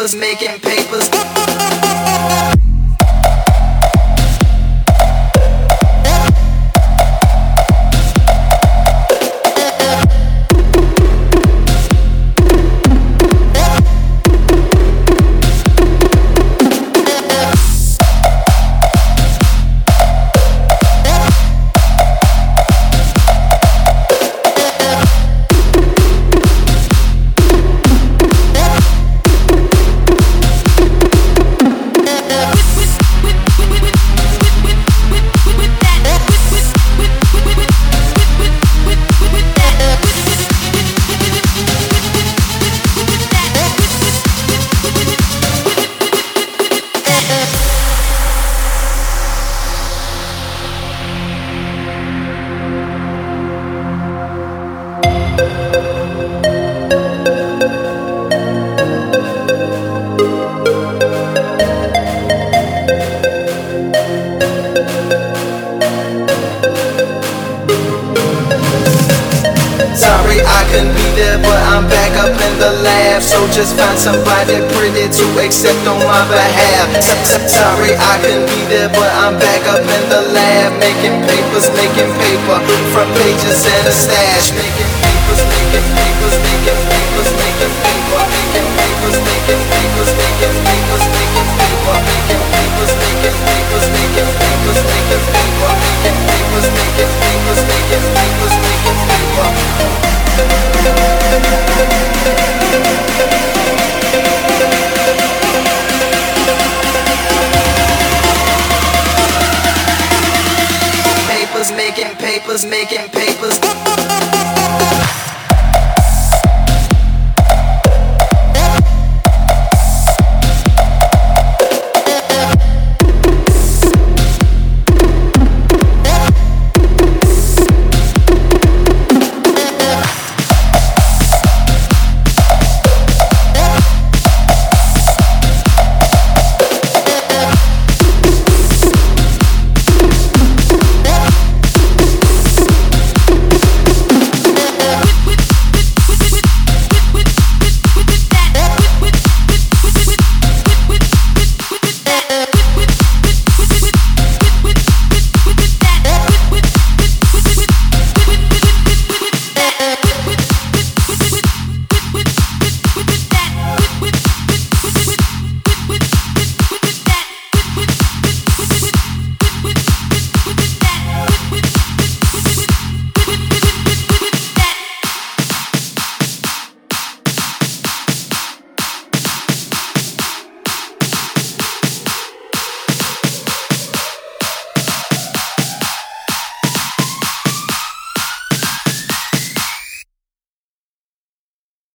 papers, making papers. Sorry I couldn't be there, but I'm back up in the lab. So just find somebody pretty to accept on my behalf. Sorry I couldn't be there, but I'm back up in the lab. Making papers, making paper, front pages and a stash. Making papers, making papers, making papers, making paper. Making papers, making papers, making papers, making paper. Making papers, making papers, making papers, making paper. Making papers, making papers, making papers, making paper. Papers, making papers, making papers.